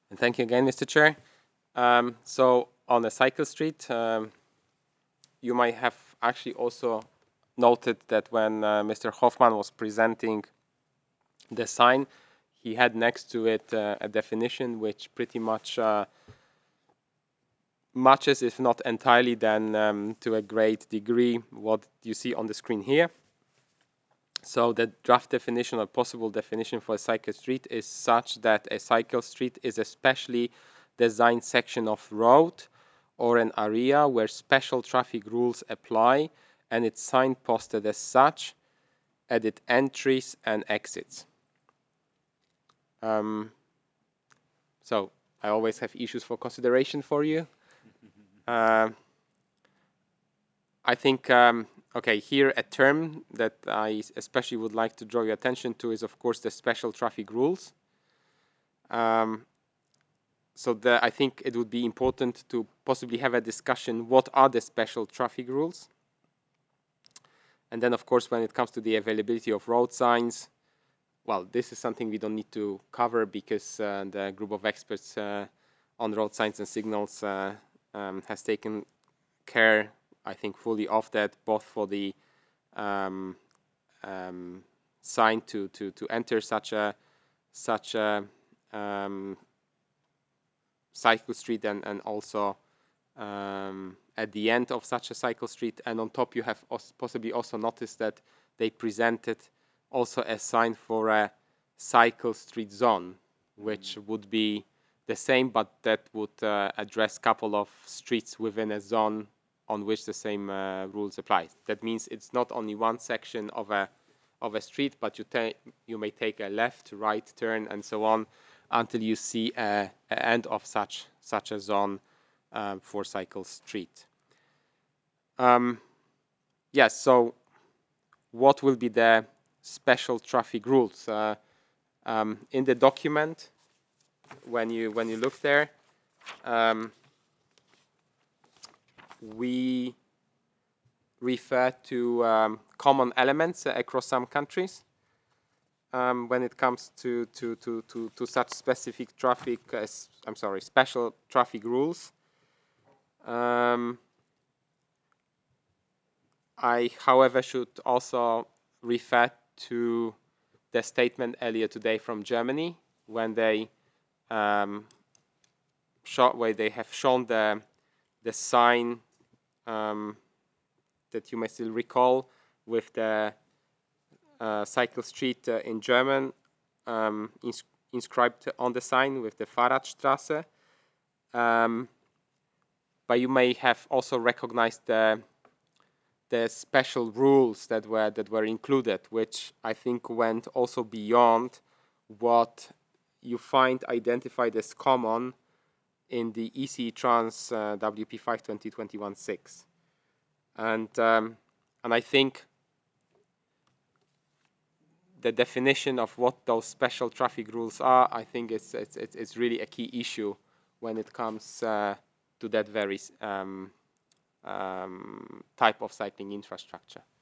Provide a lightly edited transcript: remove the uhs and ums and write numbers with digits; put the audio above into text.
And thank you again, Mr. Chair. So on a cycle street, you might have actually also noted that when Mr. Hoffman was presenting the sign, he had next to it a definition which pretty much matches, if not entirely, then to a great degree what you see on the screen here. So the draft definition or possible definition for a cycle street is such that a cycle street is a specially designed section of road or an area where special traffic rules apply, and it's signposted as such at its entries and exits. So I always have issues for consideration for you. I think, okay, here a term that I especially would like to draw your attention to is, of course, the special traffic rules. So I think it would be important to possibly have a discussion, what are the special traffic rules? And then, of course, when it comes to the availability of road signs, well, this is something we don't need to cover because the group of experts on road signs and signals has taken care, I think, fully of that, both for the sign to enter such a cycle street and also at the end of such a cycle street. And on top, you have possibly also noticed that they presented also a sign for a cycle street zone, which would be the same, but that would address a couple of streets within a zone on which the same rules apply. That means it's not only one section of a street, but you may take a left, right turn, and so on until you see an end of such a zone for cycle street. Yes. So, what will be the special traffic rules in the document? When you look there, we refer to common elements across some countries when it comes to such specific traffic. Special traffic rules. I, however, should also refer to the statement earlier today from Germany when they where they have shown the sign that you may still recall with the cycle street in German inscribed on the sign with the Fahrradstraße. But you may have also recognized the special rules that were included, which I think went also beyond what you find identified as common in the EC Trans WP5 2021-6. And I think the definition of what those special traffic rules are, I think it's really a key issue when it comes to that very type of cycling infrastructure.